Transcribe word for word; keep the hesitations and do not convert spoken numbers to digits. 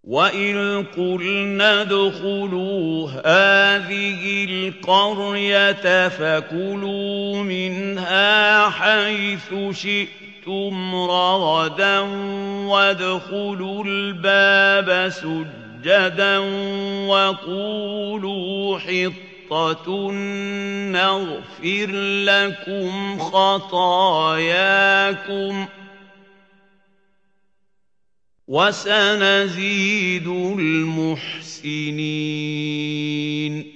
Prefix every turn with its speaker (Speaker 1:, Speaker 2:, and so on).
Speaker 1: وَإِذْ قُلْنَا ادْخُلُوا هَٰذِهِ الْقَرْيَةَ فَكُلُوا مِنْهَا حَيْثُ شِئْتُمْ رَغَدًا وَادْخُلُوا الْبَابَ سُجَّدًا وَقُولُوا حِطَّةٌ نَّغْفِرْ لَكُمْ خَطَايَاكُمْ وَسَنَزِيدُ الْمُحْسِنِينَ